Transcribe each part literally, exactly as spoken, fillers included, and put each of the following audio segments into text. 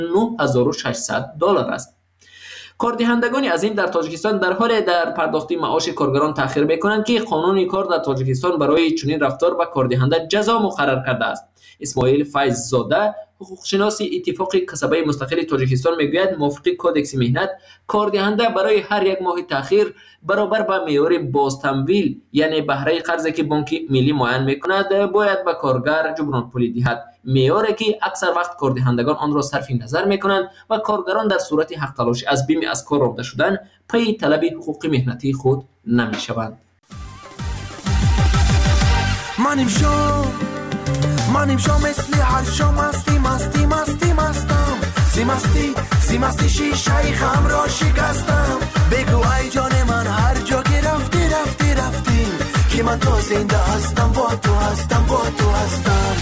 نه هزار و ششصد دلار است. کاردهندگان از این در تاجیکستان در حال در پرداخت معاش کارگران تأخیر میکنند که قانون کار در تاجیکستان برای چنین رفتار به کاردهنده جزا مقرر کرده است. اسماعیل فیض‌زاده، حقوقشناس اتفاق کسبه مستقل تاجیکستان میگوید موافق کدکس مهنت کاردهنده برای هر یک ماه تأخیر برابر با معیار بازتمویل یعنی بهره قرضی که بانک ملی معین میکند باید به کارگر جبران پولی دهد، معیاری که اکثر وقت کاردهندگان آن را صرف نظر میکنند و کارگران در صورت حق تلاشی از بیم از کار رانده شدن پی طلب حقوق مهنتی خود نمیشوند. منیم شو منیم شو مثل هر شو مستی مستی مستی مستم سی مستی سی مستی شیشه خم را شکستم بگو ای جان من هر جا که رفتی رفتی رفتی که من تو زنده هستم با تو هستم با تو هستم.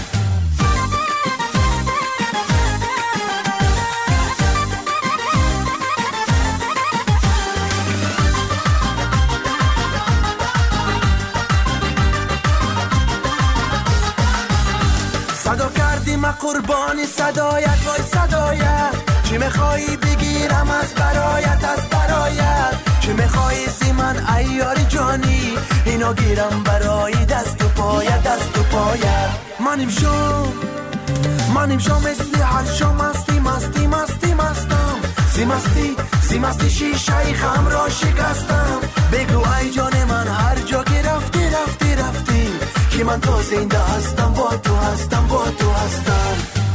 صدا کردیم قربانی صدایت وای صدایت چی میخوایی بگیرم از برایت از برایت چی میخوایی زی من ایاری جانی اینو گیرم برای دست و پایت دست و پایت. منیم شو منیم شو مثل هر شو مستی مستی مستی مستم سی مستی سی مستی شیشه خم را شکستم بگو ای جان من هر جا که رفتی رفتی رفتی که من تو زنده هستم با تو هستم با تو هستم.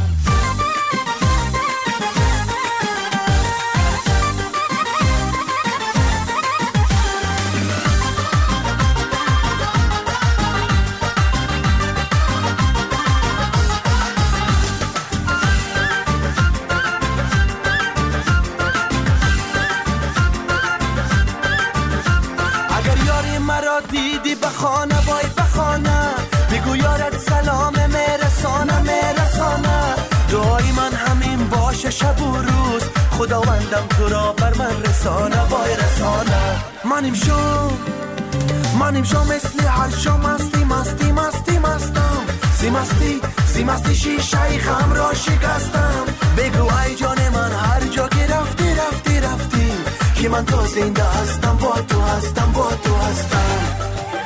اگر یاری مرا دیدی بخانه وای بخانه بگو یارت سلام میرسانه میرسانه دعای من همین باشه شب و روز خداوندم تو را بر من رسانه وای رسانه. منیم شو منیم شو مثل هر شو مستی مستی مستی مستم سی مستی سی مستی شیشه خم را شکستم بگو ای جان من هر جا که رفتی رفتی رفتی که من تو زنده هستم با تو هستم با تو هستم.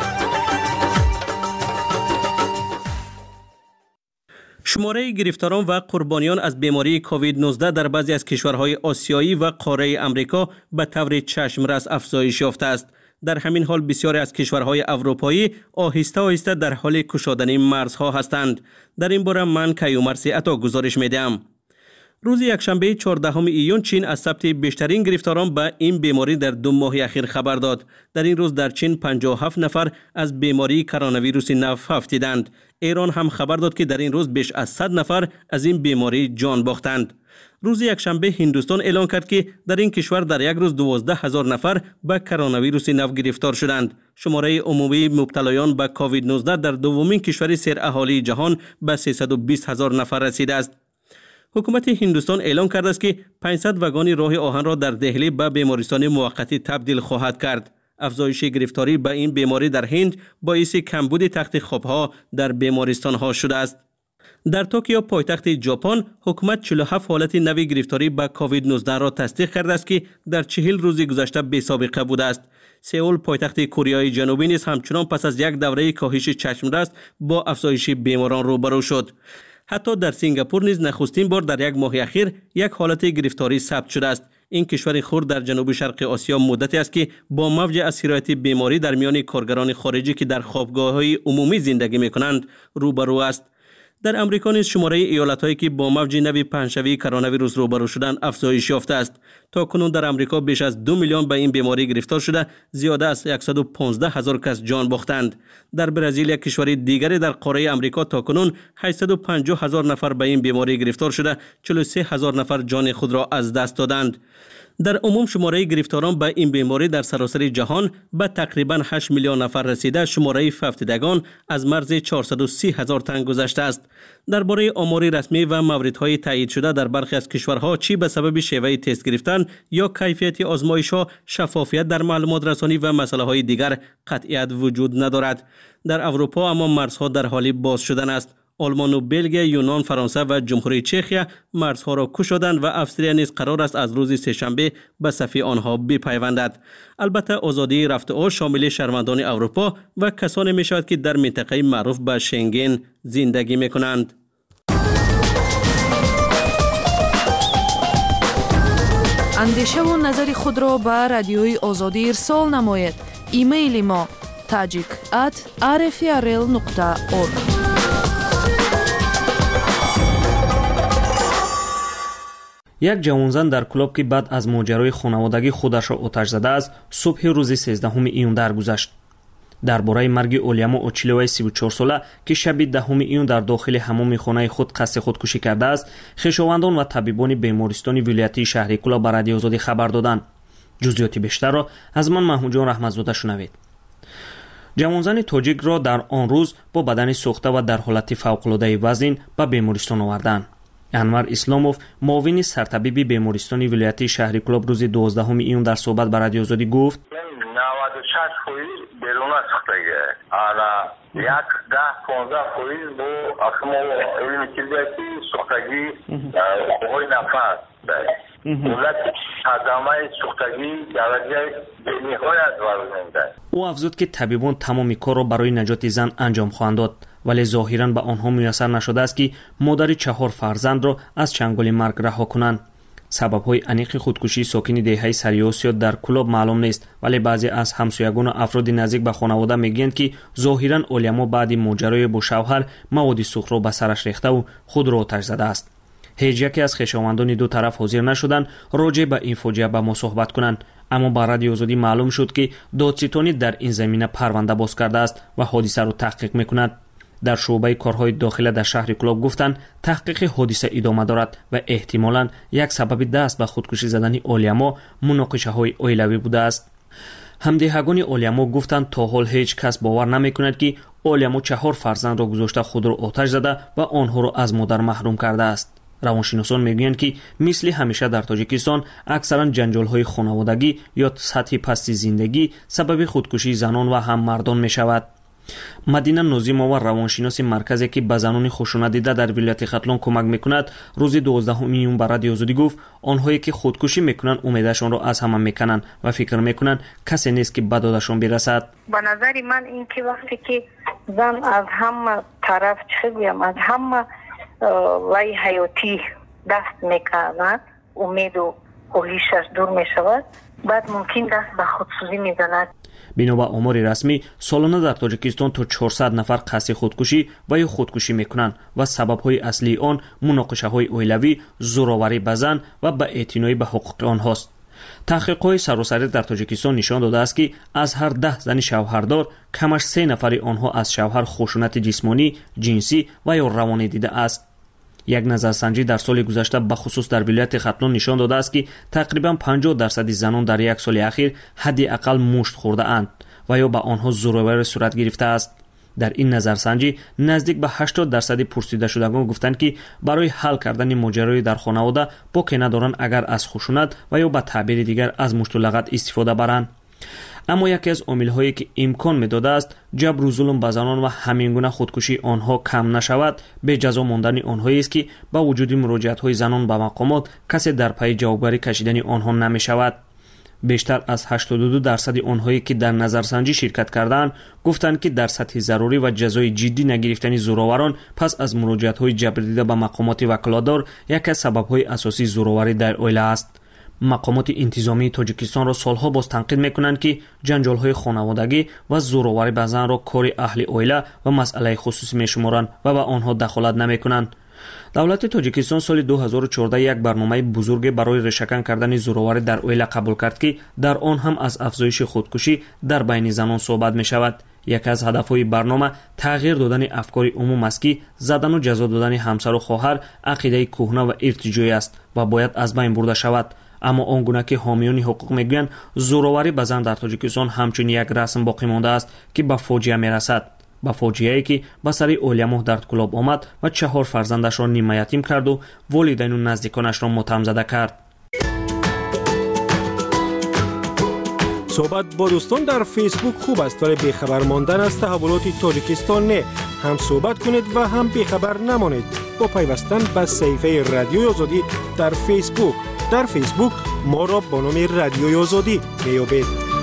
شماره گرفتاران و قربانیان از بیماری کووید نوزده در بعضی از کشورهای آسیایی و قاره امریکا به طور چشمرس افزایش یافته است. در همین حال بسیاری از کشورهای اروپایی آهسته آهسته در حال گشودن مرزها هستند. در این باره من کیومرثی عطا گزارش میدم. روز یکشنبه چهاردهم ایون چین از ثبت بیشترین گرفتاران به این بیماری در دو ماه اخیر خبر داد. در این روز در چین پنجاه و هفت نفر از بیماری کرونا ویروس نو افتیدند. ایران هم خبر داد که در این روز بیش از صد نفر از این بیماری جان باختند. روز یکشنبه هندوستان اعلام کرد که در این کشور در یک روز دوازده هزار نفر به کرونا ویروس نو گرفتار شدند. شماره عمومی مبتلایان به کووید نوزده در دومین کشور سیر اهالی جهان به سیصد و بیست هزار نفر رسیده است. حکومت هندوستان اعلام کرده است که پانصد واگن راه آهن را در دهلی به بیمارستان موقتی تبدیل خواهد کرد. افزایش گرفتاری به این بیماری در هند باعث کمبود تخت خوابها در بیمارستانها شده است. در توکیو پایتخت ژاپن حکومت چهل و هفت حالت نوی گرفتاری به کووید نوزده را تصدیق کرده است که در چهل روز گذشته بی سابقه بوده است. سئول پایتخت کره جنوبی نیز همچنان پس از یک دوره کاهش چشمرس با افزایش بیماران روبرو شد. حتی در سنگاپور نیز نخستین بار در یک ماه اخیر یک حالت گرفتاری ثبت شده است. این کشور خرد در جنوب شرق آسیا مدتی است که با موج از سرایت بیماری در میان کارگران خارجی که در خوابگاه‌های عمومی زندگی می‌کنند روبرو است. در امریکا نیز شماره ایالت‌هایی که با موج نوی پنجشنبه کرونا ویروس روبرو شدند افزایش یافته است. تا کنون در امریکا بیش از دو میلیون به این بیماری گرفتار شده، زیاده از صد و پانزده هزار کس جان باختند. در برزیل یک کشور دیگری در قاره امریکا تا کنون هشتصد و پنجاه هزار نفر به این بیماری گرفتار شده، چهل و سه هزار نفر جان خود را از دست دادند. در عموم شماره گرفتاران به این بیماری در سراسر جهان به تقریباً هشت میلیون نفر رسیده، شماره افتیدگان از مرز چهارصد و سی هزار تن گذشته است. درباره آمار رسمی و موردهای تایید شده در برخی از کشورها چی به سبب شیوه تست گرفتن یا کیفیت آزمایش‌ها، شفافیت در معلومات رسانی و مسائل دیگر قطعیت وجود ندارد. در اروپا اما مرزها در حال باز شدن است. آلمان و بلژی، یونان، فرانسه و جمهوری چخیا مرزها را گشودند و اتریشیا نیز قرار است از روز سه‌شنبه به صف آنها بپیوندد. البته آزادی رفت و آمد شامل شهروندان اروپا و کسانی می شود که در منطقه معروف به شنگن زندگی می کنند. اندیشه و نظر خود را به رادیوی آزادی ارسال نمایید. ایمیل ما tajik at r f r l nokta org. یک جوانزن در کلاب که بعد از ماجرای خانوادگی خودش را آتش زده است، صبح روز سیزدهم ایون درگذشت. درباره مرگ اولیاما اوچیلوی سی و چهار ساله که شب دهم ایون در داخل حمام خانه خود قصد خودکشی کرده است، خویشاوندان و طبیبان بیمارستان ولایتی شهر کلاب به رادیو آزادی خبر دادند. جزئیات بیشتر را از من محمود جان رحمت‌زاده شنوید. جوانزن تاجیک را در آن روز با بدن سوخته و در حالت فوق‌العاده وزن به بیمارستان آوردند. انور اسلاموف، معاون سرطبیب بیمارستان ولایتی شهر کلاب روز دوازدهم ایون در صحبت با رادیو آزادی گفت: نود و شش فیصد بیرون سوختگی انا یک ده پانزده فیصد بو اصلا علم چیزی سوختگی های نفس دولت ادامه سوختگی درجه بنهایت وزن دارد. او افزود که طبیبان تمام کار را برای نجات زن انجام خواهند داد، ولی ظاهراً به آنها میسر نشده است که مادر چهار فرزند را از چنگال مرگ رها کنند. سبب‌های انیق خودکشی ساکن دهه سریاسیا در کلاب معلوم نیست، ولی بعضی از همسایگان و افراد نزدیک به خانواده میگویند که ظاهراً اولیاما بعد ماجرای با شوهر مواد سوخت را به سرش ریخته و خود را آتش زده است. هیچ یکی از خویشاوندان دو طرف حاضر نشدند راجع به این فاجعه با ما صحبت کنند، اما با رادیو آزادی معلوم شد که دادستانی در این زمینه پرونده باز کرده است و حادثه را تحقیق میکند. در شعبه کارهای داخله در شهر کلاب گفتند تحقیق حادثه ادامه دارد و احتمالاً یک سبب دست به خودکشی زدن اولیاما مناقشه های اولیوی بوده است. همدیهگان اولیاما گفتند تا حال هیچ کس باور نمیکند که اولیاما چهار فرزند را گذاشته خود را آتش زده و آنها را از مادر محروم کرده است. روانشناسان میگویند که مثل همیشه در تاجیکستان اکثرا جنجال‌های خانوادگی یا سطح پست زندگی سبب خودکشی زنان و هم مردان می شود. مدینه نازیمова روانشناس مرکزی که به زنان خشونت دیده در ولایت ختلان کمک میکند روز دوازدهم ایون به رادیو آزادی گفت آنهایی که خودکشی میکنند امیدشان را از همه میکنند و فکر میکنند کسی نیست که به دادشان برسد. به نظر من این که وقتی که زن از همه طرف چه بگویم از همه وای حیاتی دست میکند، امید و خواهشش دور میشود، بعد ممکن دست به خودسوزی میزند. بنا به آمار رسمی سالانه در تاجیکستان تا چهارصد نفر قصد خودکشی و یا خودکشی میکنند و سبب‌های اصلی آن مناقشه‌های اولیوی، زورآوری به زن و به اعتنایی به حقوق آنهاست. تحقیقات سراسری در تاجیکستان نشان داده است که از هر ده زن شوهردار کمش سه نفر آنها از شوهر خشونت جسمانی، جنسی و یا روانی دیده است. یک نظرسنجی در سال گذشته به خصوص در ولایت ختلان نشان داده است که تقریبا پنجاه درصد زنان در یک سال اخیر حداقل مشت خورده اند و یا به آنها زورآوری صورت گرفته است. در این نظرسنجی نزدیک به هشتاد درصد پرسیده شدگان گفتند که برای حل کردن ماجرای در خانواده باکی ندارند اگر از خشونت و یا به تعبیر دیگر از مشت و لغت استفاده برند. اما یکی از عامل‌هایی که امکان می‌داده است جبر و ظلم به زنان و همینگونه خودکشی آنها کم نشود به جزا ماندن آنهایی است که با وجود مراجعت‌های زنان به مقامات کسی در پی جوابگیری کشیدن آنها نمی‌شود. بیشتر از هشتاد و دو درصد آنهایی که در نظرسنجی شرکت کردند گفتند که در سطح ضروری و جزای جدی نگرفتن زورآوران پس از مراجعت‌های جبر دیده به مقامات وکالتدار یکی از سبب‌های اساسی زورآوری در عائله است. مقامات انتظامی تاجیکستان را سالها باز تنقید میکنند که جنجال‌های خانوادگی و زورآوری به زن را کار اهل عائله و مسئله خصوصی میشمارند و به آنها دخالت نمیکنند. دولت تاجیکستان سال دو هزار و چهارده یک برنامه بزرگ برای ریشه‌کن کردن زورآوری در عائله قبول کرد که در آن هم از افزایش خودکشی در بین زنان صحبت می شود. یکی از هدف‌های برنامه تغییر دادن افکار عموم است که زدن و جزا دادن همسر و خواهر عقیده کهنه و ارتجاعی است و باید از بین برده شود. اما آنگونه که حامیان حقوق میگویند زورآوری به زن در تاجیکستان همچون یک رسم باقی مانده است که به فاجعه میرسد، به فاجعه‌ای که به سر اولیاما در کلاب آمد و چهار فرزندش را نیمه یتیم کرد و والدین و نزدیکانش را ماتم زده کرد. صحبت با دوستان در فیسبوک خوب است ولی بیخبر ماندن از تحولات تاجیکستان نه. هم صحبت کنید و هم بیخبر نمانید با پیوستن به صفحه رادیوی آزادی در فیسبوک. در فیسبوک ما را با نام رادیوی آزادی میابید.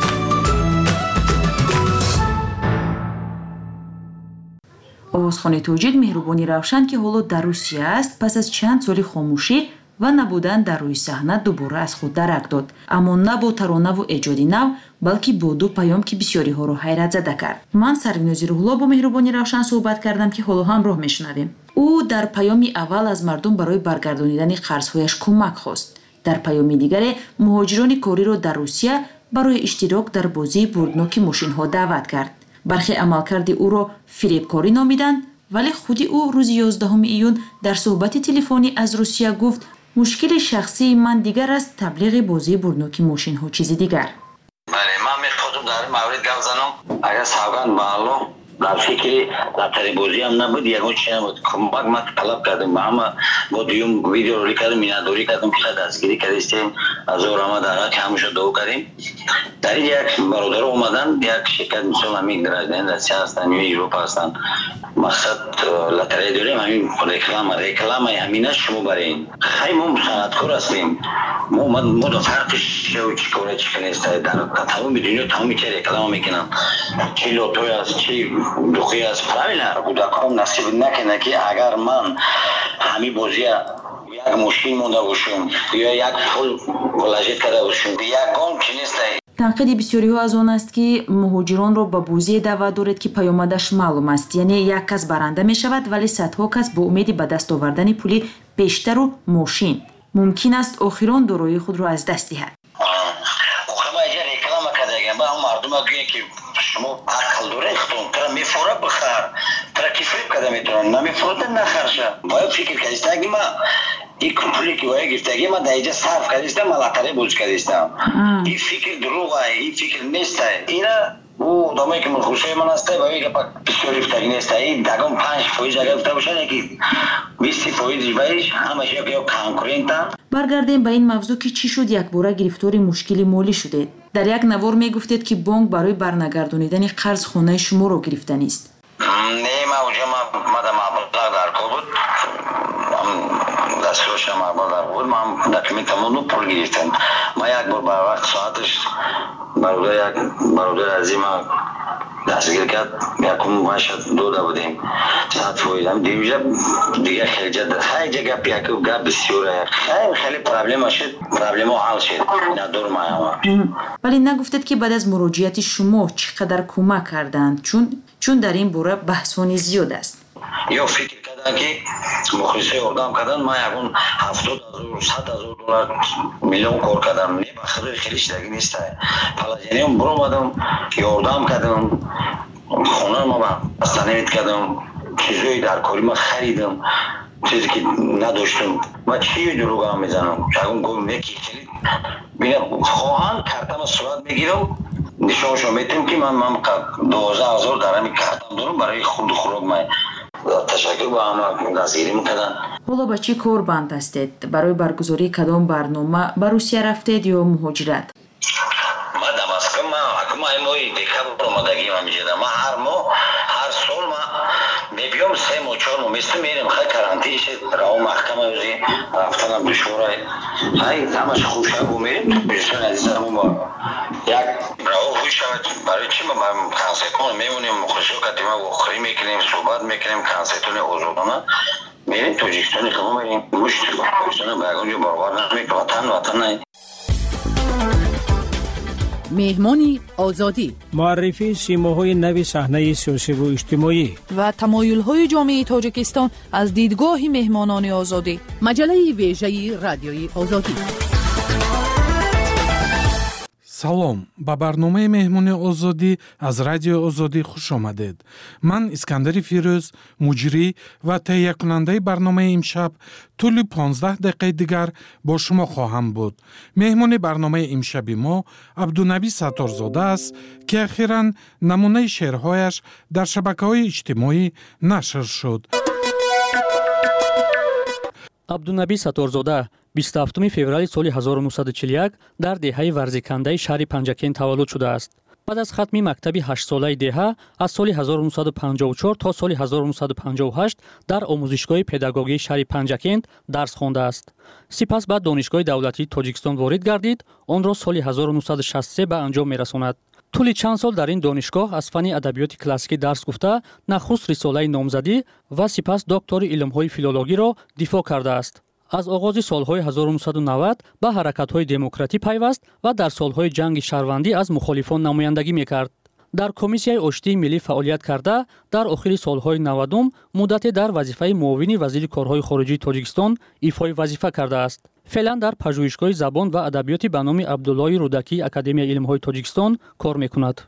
آوازخوانی توجید مهربانی روشن که حالا در روسیه است پس از چند سال خاموشی و نبودن در روی صحنه دوباره از خود درک داد. اما نه با ترانه و ایجاد نو بلکه با دو پیام که بسیاری ها را حیرت زده کرد. من سریناز روح‌الله با مهربانی روشن صحبت کردم که حالا هم راه میشنویم. او در پیامی اول از مردم برای برگردانیدن قرض‌هایش کمک خواست. در پیامی دیگر مهاجران کاری را در روسیه برای اشتراک در بازی بردناک ماشین‌ها دعوت کرد. برخی عملکرد او را فریبکاری نامیدند، ولی خودی او روز یازدهم ایون در صحبت تلفنی از روسیه گفت مشکل شخصی من دیگر است، تبلیغ بازی بردناک ماشین‌ها چیزی دیگر. بله، من میخواستم در مورد گپ زنم. اگر سوگند به الله در فکر لاتاری بازی هم نبود، یگان چیز نبود. کمک ما طلب کردیم، اما با دیوم ویدیو روی کردیم، مینداری کردیم که دستگیری کردیم، از اور آمد آقا که همونشو دو کردیم. در یک برادر اومدن، یک شرکت مثل همین درازدین رسیه هستن یا ایروپا هستن. مقصد لاتاری داریم، همین رکلام رکلام همینه شما برین. خیلی ما صنعتکار هستیم. ما ما دو فرقش چی کاره چی کنیست در تمام دنیا تمام چه رکلام میکنن. چی لوتوی است، چی دوخی از پرامینر بودکم نصیب نکنه که اگر من همین بازی یک ماشین مونده باشم یا یک پول کلاژت کرده باشم یک گام چی نیست. تنقید بسیاری ها از آن است که مهاجران را به بازی دعوت دارد که پیامدش معلوم است، یعنی یک کس برنده می شود ولی صدها کس با امید به دست آوردن پولی بیشتر و ماشین ممکن است آخران دارایی خود را از دست دهد. خب اینجا رکلام کردیم با هم مردم گویی که شما عقل دارید خودتون ترا میفوره بخر ترا کی فریب کرده میتونن نمیفروده نخرشه. باید فکر کردید ما این پولی که باید گرفتگی ما در اینجا صرف کردیستم ملاتره بوز کردیستم. این فکر دروغه، این فکر نیسته. اینا او دامایی که مرخوشه من هسته باید که پاک بسیاری فتگی نیسته. این دگم پنج فویز اگر افته باشن یکی بیستی فویز بایش همش یک یا کانکورنتن. برگردیم به این موضوع که چی شد یک باره گرفتار مشکل مالی شده. در یک نوار می گفتید که بانک برای برنگردانیدن قرض خانه شما رو گرفتن است. نه ما اوجا ما ماده مبلغ در کو بود دستروش مبلغ در بود ما دکمنتمونو پول گرفتن. ما یک بار بر وقت ساعتش برادر یک برادر عزیز ما دستگیر کرد یکم باشد دو دا بودیم ساعت فویدم دیوژه دیگه خیلی جد خیلی جگه پیاکو گپ بسیاره خیلی خیلی پرابلم شد پرابلم حل شد ندور ما. ولی نگفتید که بعد از مراجعت شما چقدر کمک کردند چون چون در این باره بحثانی زیاد است. یا فکر کردن که مخلصه اردام کردن ما یکون هفتاد هزار صد هزار دلار میلیون کار کردم نه بخیر خیلی شدگی نیست. پلاجینیم برو مادم اردام کردم خونه ما بسته نمید کردم چیزایی در کاری ما خریدم چیزی که نداشتم و چی دروغ هم میزنم چون گفتم یکی خیلی بینم خواهان کارتم صورت میگیرم نشانشو میتونم که من من دوازده هزار درمی کارتم دارم برای خود خوراک من تشکر با هم دستگیری میکردن. حالا با چی کار بند هستید؟ برای برگزاری کدام برنامه به روسیه رفتید یا مهاجرت؟ ما دماسکو ما حکومت مای دکتر آمادگی ما میجدم. ما هر ماه هر سال ما میبیام سه ماه چهار ماه مثل میریم خیلی کرانتین شد راو محکمه وزی رفتنم دشوره خیلی همش خوب شد و میریم بیشتر عزیزم ما یک راو خوش شد برای چی ما کنسرتون میمونیم مخلصو کتیم و خری میکنیم صحبت میکنیم کنسرتون اوزودانه میریم توجیکستانی که ما میریم گوشت توجیکستان برگونجو باروار نمیکنم وطن وطن نهید. مهمانی آزادی معرفی سیماهای نوی صحنه سیاسی و اجتماعی و تمایل‌های جامعه تاجیکستان از دیدگاه مهمانان آزادی. مجله ویژه رادیوی آزادی. салом ба барномаи меҳмони озодӣ аз радиои озодӣ хуш омадед. ман искандари фирӯз муҷрӣ ва таҳиякунандаи барномаи имшаб тӯли понздаҳ дақиқаи дигар бо шумо хоҳам буд. меҳмони барномаи имшаби мо абдунаби сатторзода аст ки ахиран намунаи шеърҳояш дар шабакаҳои иҷтимоӣ нашр шуд. абдунаби сатторзода бисту ҳафтуми феврали соли ҳазору нуҳсаду чилу як дар деҳаи варзикандаи шаҳри Панҷакен таваллуд шудааст. بعد از ختم مکتب هشت ساله دهه از سال هزار و نهصد و پنجاه و چهار تا سال هزار و نهصد و پنجاه و هشت در آموزشگاه پداگوژی شهر پنجکند درس خوانده است. سپس بعد دانشگاه دولتی تاجیکستان وارد گردید، آن را سال هزار و نهصد و شصت و سه به انجام می‌رساند. طول چند سال در این دانشگاه از فن ادبیات کلاسیکی درس گفته، نخست رساله نامزدی و سپس دکتر علوم‌های فیلولوژی را دفاع کرده است. از آغاز سالهای هزار و نهصد و نود به حرکت‌های دموکراتی پیوست و در سالهای جنگ شهروندی از مخالفان نمایندگی می‌کرد. در کمیسیای آشتی ملی فعالیت کرده، در آخر سالهای نودم مدت در وظیفه معاون وزیر کارهای خارجی تاجیکستان ایفای وظیفه کرده است. فعلا در پژوهشگاه زبان و ادبیات به نام عبدالله رودکی اکادمی علم‌های تاجیکستان کار می‌کند.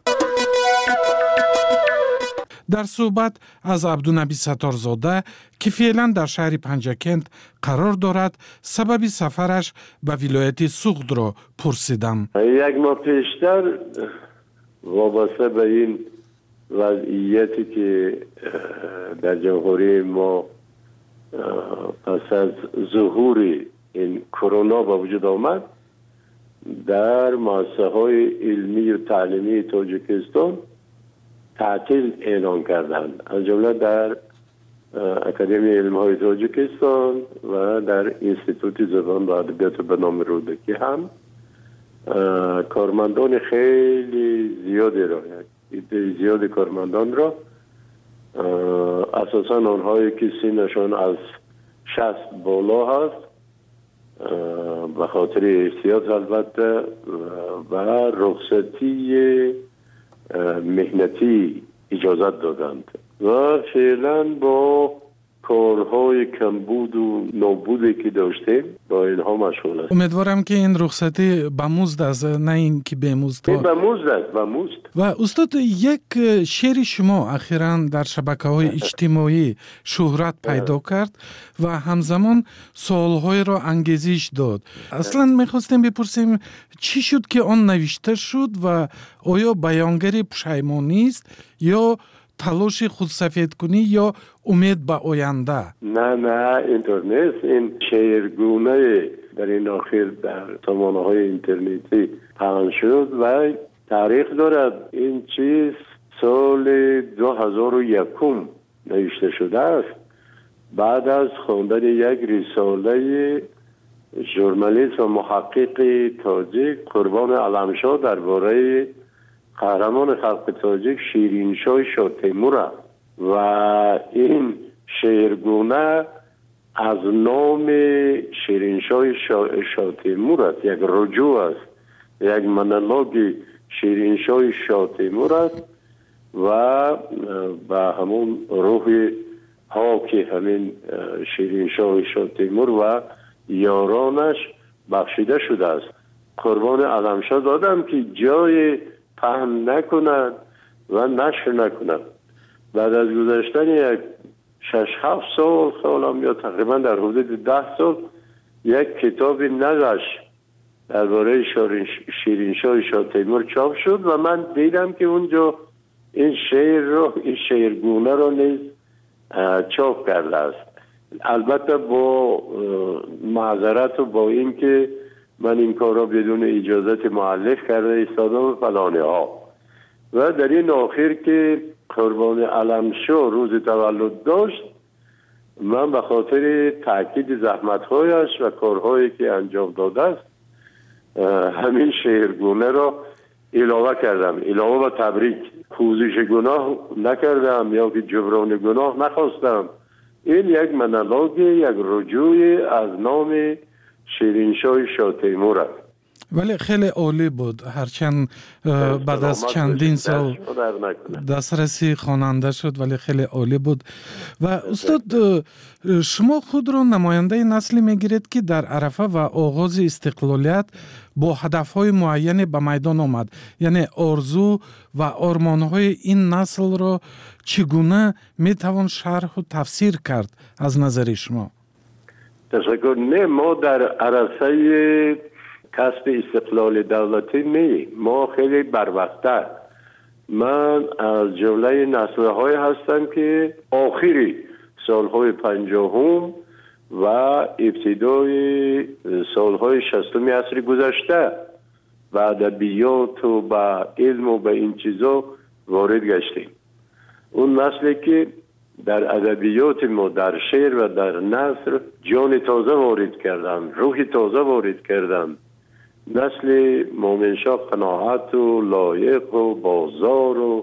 در صحبت از عبدالنبی ستارزاده که فعلا در شهر پنجکند قرار دارد سبب سفرش به ولایت سوخت را پرسیدم. یک ماه پیشتر وابسته به این وضعیتی که در جمهوری ما پس از ظهور این کرونا به وجود آمد، در مؤسسه‌های علمی و تعلیمی تاجیکستان تعطیل اعلان کردند، از جمله در اکادمی علم‌های تاجیکستان و در انستیتوت زبان و ادبیات به نام رودکی هم کارمندان خیلی زیادی را عده زیاد کارمندان را اساساً آنهایی که سنشان از شصت بالا هست به خاطر احتیاط البته و رخصتی مهنتی اجازت دادند و فعلا با کارهای کمبود و نابودی که داشتیم با اینها مشغول است. امیدوارم که این رخصتی به مزد است، نه این که به مزد. به مزد است، به مزد. و استاد، یک شعر شما اخیراً در شبکه‌های اجتماعی شهرت پیدا کرد و همزمان سوال‌های را انگیزش داد. اصلاً می‌خواستیم بپرسیم چی شد که آن نوشته شد و آیا بیانگر پشیمانی است یا تلاش خودسفید کنی یا امید به آینده؟ نه نه اینطور نیست. این شعرگونه در این آخر در سامانه‌های اینترنتی پخش شد و تاریخ دارد. این چیز سال دو هزار و یک نوشته شده است، بعد از خواندن یک رساله ژورنالیست و محقق تاجیک قربان علمشاه درباره قهرمان خلق تاجیک شیرینشاه شاه تیمور و این شعرگونه از نام شیرینشاه شاه تیمور است، یک رجوع است، یک مونولوگ شیرینشاه شاه تیمور است و به همون روح ها که همین شیرینشاه شاه تیمور و یارانش بخشیده شده است. قربان علمشاه دادم که جای پهن نکنند و نشر نکنند. بعد از گذشتن یک شش هفت سال سالم یا تقریبا در حدود ده سال یک کتاب نقش درباره شیرینشاه شاه تیمور چاپ شد و من دیدم که اونجا این شعر رو این شعرگونه رو نیز چاپ کرده است. البته با معذرت و با این که من این کار را بدون اجازت مؤلف کرده ایستادم فلانه ها. و در این آخر که قربان علمشاه روز تولد داشت، من به خاطر تاکید زحمت‌هایش و کارهایی که انجام داده است همین شعرگونه را علاوه کردم، علاوه و تبریک. پوزش گناه نکردم یا که جبران گناه نخواستم. این یک مونولوگ، یک رجوع از نام شیرینشاه شاه تیمور است. ولی خیلی عالی بود، هرچند بعد از چندین سال دسترسی خواننده شد ولی خیلی عالی بود. و استاد، شما خود را نماینده نسلی میگیرید که در عرفه و آغاز استقلالیت با هدفهای معین به میدان آمد، یعنی آرزو و آرمانهای این نسل را چگونه میتوان شرح و تفسیر کرد از نظر شما؟ تشکر. نه، ما در عرصه کسب استقلال دولتی می ما خیلی بروقته. من از جمله نسل‌های هستم که آخری سالهای پنجاهم و ابتدای سالهای شصتم عصر گذشته به ادبیات و به علم و به این چیزا وارد گشتیم. اون نسلی که در ادبیات ما، در شعر و در نثر جان تازه وارد کردن، روح تازه وارد کردن. نسل مومن شاه قناعت و لایق و بازار و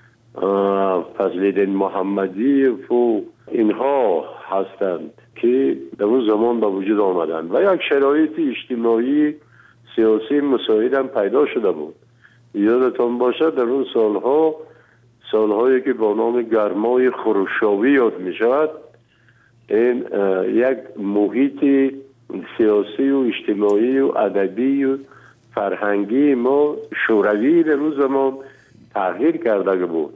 فضل‌الدین محمدی و اینها هستند که در اون زمان به وجود آمدند و یک شرایط اجتماعی سیاسی مساعد هم پیدا شده بود. یادتان باشد در اون سالها، سالهایی که با نام گرمای خروشاوی یاد می شود، این یک محیط سیاسی و اجتماعی و ادبی و فرهنگی ما شوروی در اون زمان تغییر کرده بود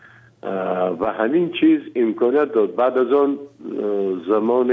و همین چیز امکانیت داد. بعد از آن زمان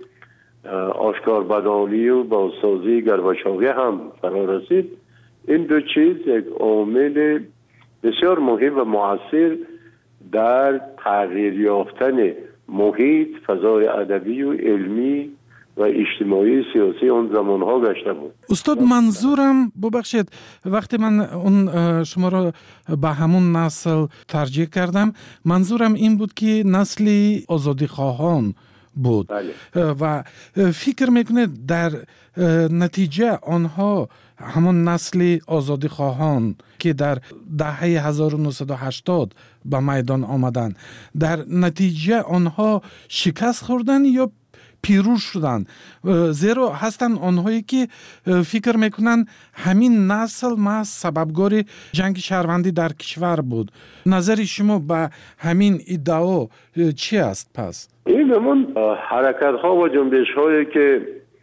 آشکار بدانی و بازسازی گرباچوی هم فرا رسید. این دو چیز یک عامل بسیار مهم و مؤثر در تغییر یافتن محیط، فضای ادبی و علمی و اجتماعی سیاسی اون زمانها گشته بود. استاد منظورم ببخشید، وقتی من اون شما را به همون نسل ترجیح کردم، منظورم این بود که نسلی آزادی خواهان بود. بله. و فکر میکنه در نتیجه آنها همون نسل آزادی خواهان که در دهه هزار و نهصد و هشتاد به میدان آمدن، در نتیجه آنها شکست خوردن یا پیروز شدن؟ زیرا هستن آنهایی که فکر میکنن همین نسل ما سببگار جنگ شهروندی در کشور بود. نظر شما به همین ادعا چی است پس؟ این همون حرکت ها و جنبش هایی که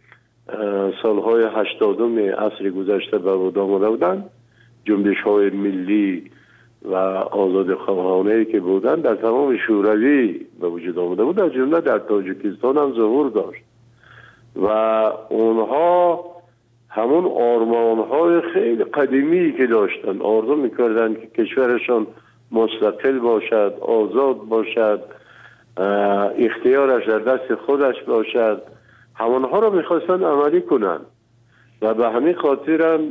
سالهای هشتادم عصر گذشته به وجود آمده بودند، جنبش های ملی و آزاد خواهانه که بودند در تمام شوروی به وجود آمده بود، از جمله در تاجیکستان هم ظهور داشت و اونها همون آرمان های خیلی قدیمی که داشتن، آرزو میکردن که کشورشان مستقل باشد، آزاد باشد، اختیارش در دست خودش باشد، همونها رو میخواستن عملی کنن و به همین خاطر هم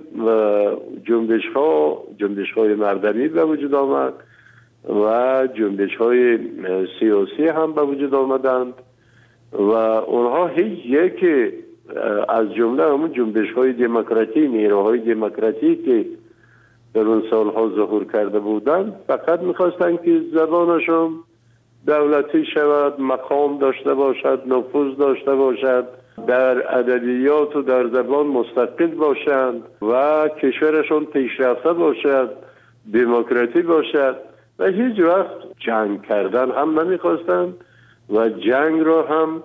جنبش ها جنبش های مردمی به وجود آمد و جنبش های سیاسی هم به وجود آمدند و اونها هیچ یک از جمله همون جنبش های دموکراتی، نیروهای دموکراتی که در اون سالها ظهور کرده بودند فقط میخواستن که زبانشون دولتی شود، مقام داشته باشد، نفوذ داشته باشد، در ادبیات و در زبان مستقل باشند و کشورشون پیشرفته باشد، دموکراتی باشد و هیچ وقت جنگ کردن هم نمیخواستند و جنگ را هم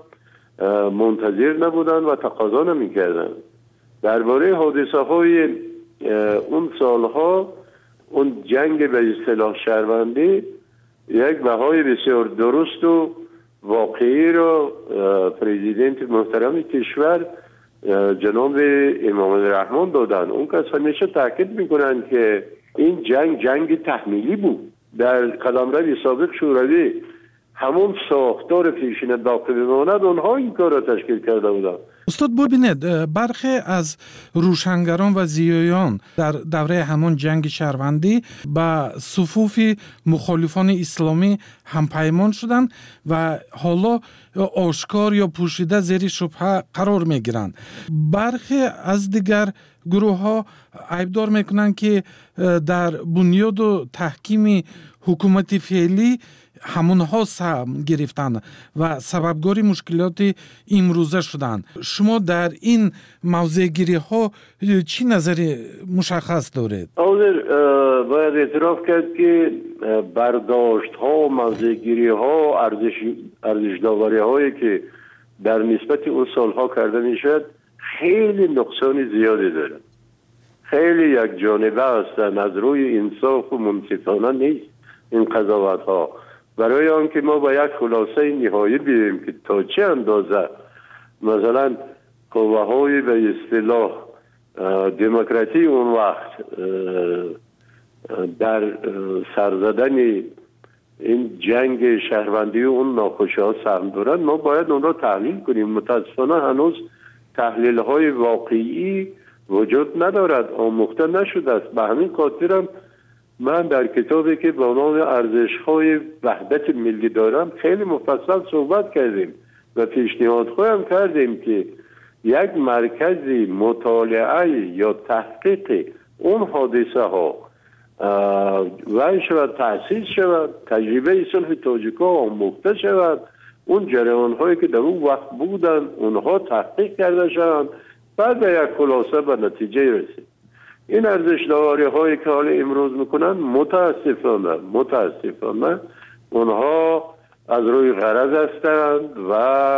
منتظر نبودند و تقاضا نمیکردند. درباره حادثه های اون سالها، اون جنگ به اصطلاح شهروندی یک بهای بسیار درست و واقعی رو پرزیدنت محترم کشور جناب امام الرحمن دادن. اون کس همیشه تاکید میکنن که این جنگ جنگ تحمیلی بود. در قلمرو سابق شوروی همون ساختار پیشین باقی بماند، اونها این کار را تشکیل کرده بودن. استاد ببینید، برخی از روشنگران و زیایان در دوره همون جنگ شهروندی به صفوف مخالفان اسلامی همپیمان شدند و حالا آشکار یا پوشیده زیر شبهه قرار میگیرند. برخی از دیگر گروه ها عیبدار میکنند که در بنیاد و تحکیم حکومت فعلی همونها سهم گرفتن و سببگاری مشکلات امروزه شدن. شما در این موضوع گیری ها چی نظری مشخص دارید؟ حاضر باید اعتراف کرد که برداشت ها و موضوع گیری ها، ارزش ارزش داوری هایی که در نسبت اون سالها کرده میشد خیلی نقصان زیادی داره، خیلی یک جانبه هستن، از روی انصاف و منصفانه نیست این قضاوت ها. برای آنکه ما با یک خلاصه نهایی بیاییم که تا چه اندازه مثلا قوه های به اصطلاح دموکراتی اون وقت در سرزدن این جنگ شهروندی و اون ناخوشی ها سهم دارن، ما باید اون را تحلیل کنیم. متاسفانه هنوز تحلیل های واقعی وجود ندارد، آموخته نشده است. به همین خاطرم من در کتابی که با نام ارزش‌های وحدت ملی دارم خیلی مفصل صحبت کردیم و پیشنهاد خواهم کردیم که یک مرکزی مطالعه یا تحقیق اون حادثه ها و شود تأسیس شود، تجربه صلح تاجیک‌ها آموخته شود، اون جریان هایی که در اون وقت بودن اونها تحقیق کرده شوند، بعد به یک خلاصه به نتیجه رسید. این ارزش داوری هایی که حالا امروز میکنن متاسفانه متاسفانه اونها از روی غرض هستند و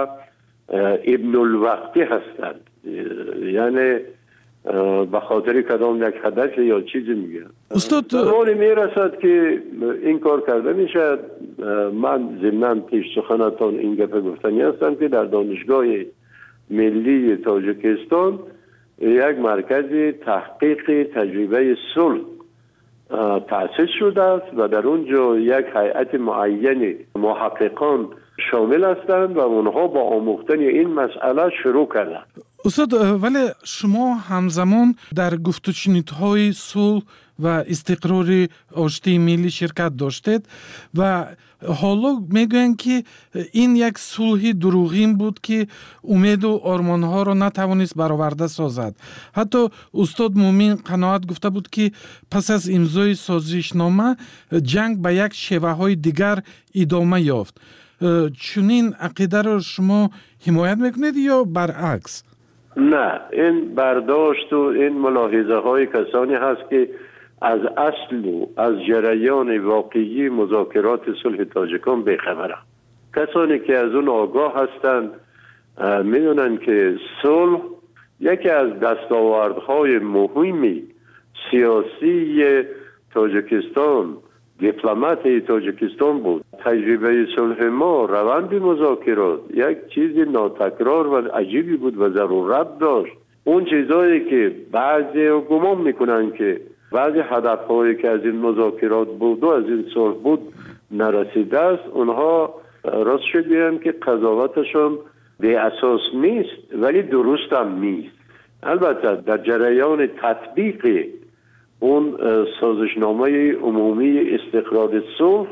ابن الوقتی هستند، یعنی به خاطر کدام یک هدف یا چیزی میگن. استاد زمانی میرسد که این کار کرده میشد. من ضمناً پیش سخنتان این گپ گفتنی هستم که در دانشگاه ملی تاجیکستان یک مرکز تحقیق تجربه صلح تأسیس شده است و در اونجا یک هیئت معین محققان شامل هستند و اونها با آموختن این مسئله شروع کردند. استاد ولی شما همزمان در گفت و شنودهای صلح و استقرار آشتی ملی شرکت داشتید و حالا میگوین که این یک صلح دروغین بود که امید و آرمانها را نتوانست برآورده سازد. حتی استاد مومین قناعت گفته بود که پس از امضای سازشنامه جنگ به یک شیوه های دیگر ادامه یافت. چنین عقیده را شما حمایت میکنید یا برعکس؟ نه، این برداشت و این ملاحظه های کسانی هست که از اصل و از جریان واقعی مذاکرات صلح تاجیکان بی‌خبرند. کسانی که از اون آگاه هستند میدونن که صلح یکی از دستاوردهای مهمی سیاسی تاجیکستان، دیپلمات تاجیکستان بود. تجربه صلح ما، روند مذاکرات یک چیز ناتکرار و عجیبی بود و ضرورت داشت. اون چیزایی که بعضی گمان میکنن که بعضی هدفهایی که از این مذاکرات بود و از این صلح بود نرسیده است، اونها راست شد بگم که قضاوتشون بی اساس نیست ولی درست هم نیست. البته در جریان تطبیق اون سازشنامه عمومی استقرار صلح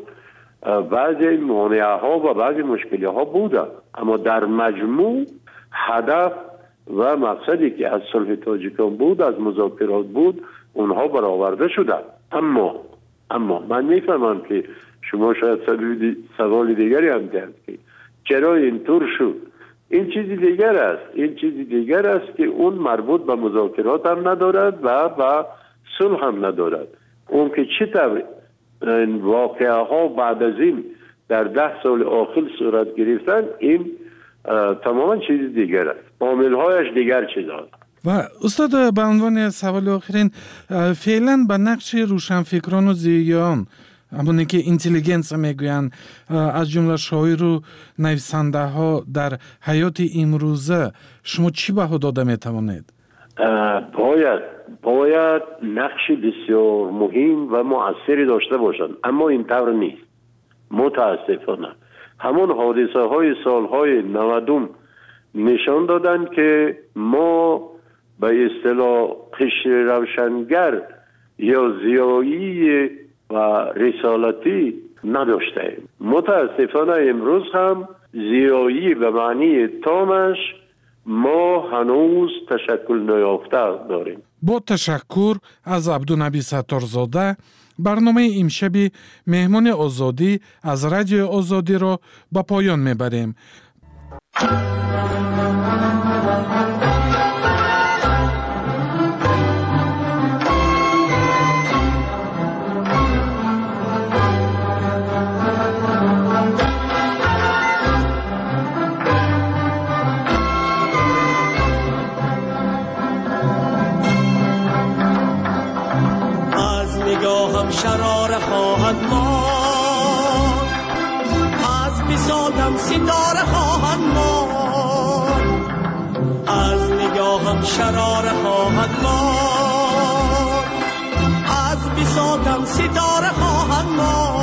بعضی مانعه ها و بعضی مشکلی ها بوده، اما در مجموع هدف و مقصدی که از صلح تاجیکان بود، از مذاکرات بود، اونها برآورده شده. اما اما من میفهمم که شما شاید سوال دیگری هم دارید که چرا اینطور شد. این چیزی دیگر است این چیزی دیگر است که اون مربوط به مذاکرات هم ندارد و به صلح هم ندارد. اون که چطور این واقعه ها بعد از این در ده سال آخر صورت گرفتن، این تماما چیز دیگر است، عامل هایش دیگر چیز است. و استاد به عنوان سوال آخرین، فعلا به نقش روشنفکران و زیان، همونی که اینتلیجنس میگوین، از جمله شاعر و نویسنده ها در حیات امروزه شما چی بها داده میتوانید؟ باید باید نقش بسیار مهم و مؤثری داشته باشند، اما این طور نیست. متاسفانه همون حادثه های سالهای نودم نشان دادن که ما به اصطلاح قشر روشنگر یا زیایی و رسالتی نداشتیم. متاسفانه امروز هم زیایی به معنی تامش ما هنوز تشکل نیافته داریم. با تشکر از عبدالنبی ستارزاده، برنامه امشب مهمان آزادی از رادیو آزادی را به پایان میبریم. نگاهم شراره خواهد ماند، از بساطم ستاره خواهد ماند، از نگاهم شراره خواهد ماند، از بساطم ستاره خواهد ماند.